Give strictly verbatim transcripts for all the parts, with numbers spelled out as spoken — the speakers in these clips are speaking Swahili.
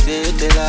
ukudedela.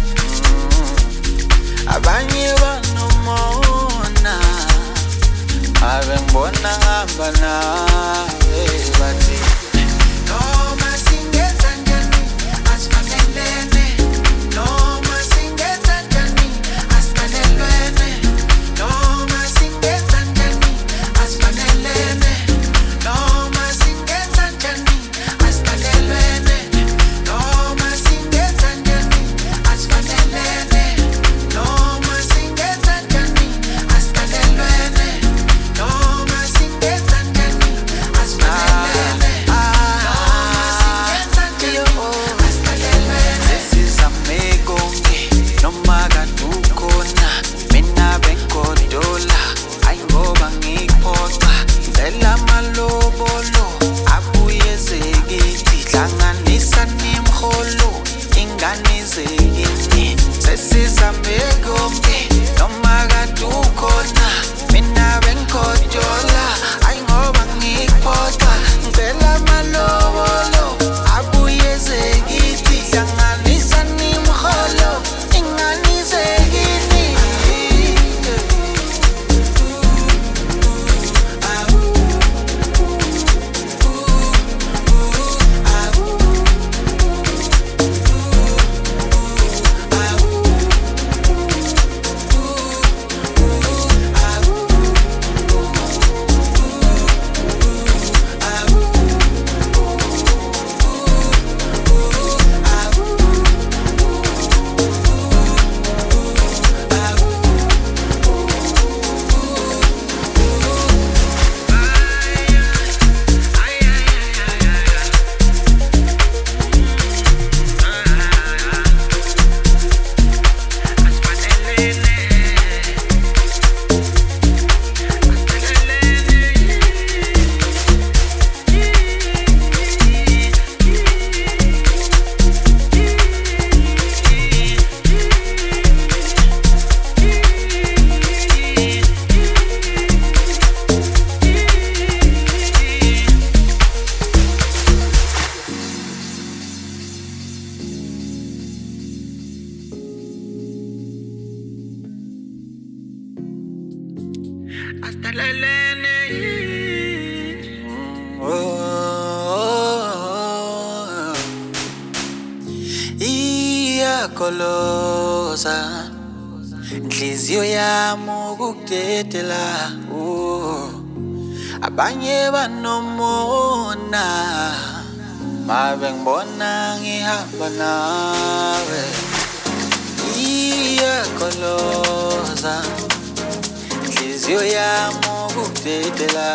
Abanye banomona ave ngibona ngihamba nawe bathi noma singenza njani asifanelene, noma singenza njani asifanelene, noma singenza njani asifanelene, noma singenza njani asifanelene, noma singenza njani asifanelene, noma singenza njani asifanelene, noma singenza njani asifanelene, noma singenza njani asifanelene. Sesizamekonke noma kade ukhona, mina bengigodola ayi ngoba ngikuphoxa. Ngicela amalobolo abuye zekithi, hlanganisa nemiholo ingane zekini. Sesizamekonke noma kade ukhona, mina bengigodola ayi ngoba ngikuphoxa. Ngicela amalobolo abuye zekithi, hlanganisa nemiholo ingane zekini. Hasta la lene. Iyakoloza inhliziyo yami ukudedela. Abanye banomona mabe ngibona ngihamba nawe. Iyakoloza inhliziyo yami ukudedela.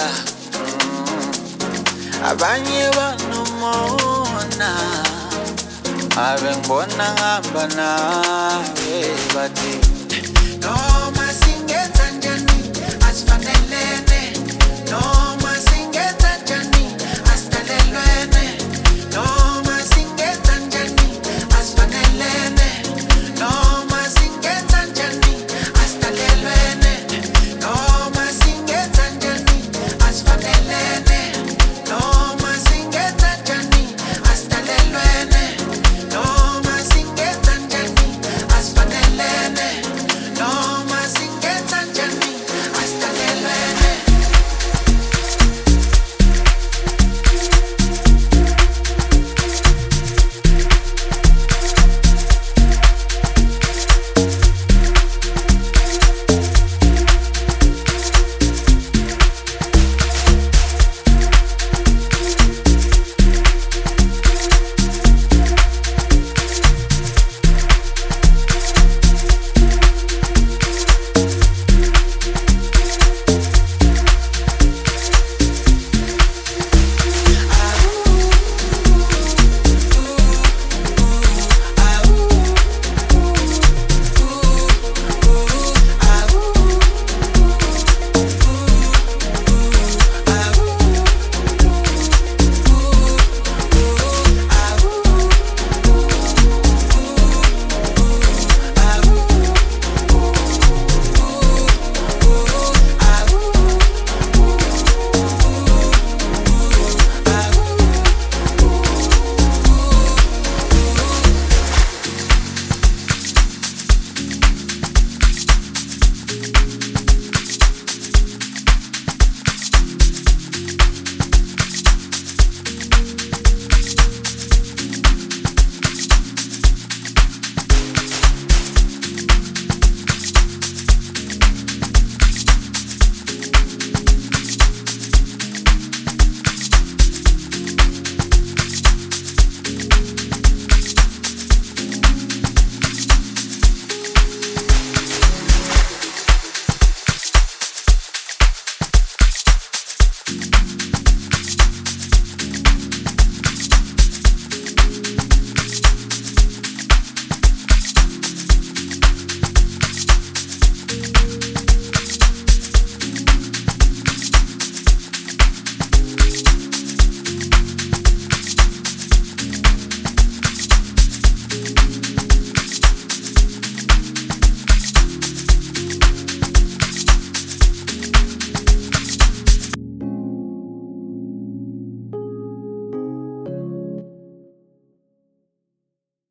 Abanye banomona mabe ngibona ngihamba nawe bathi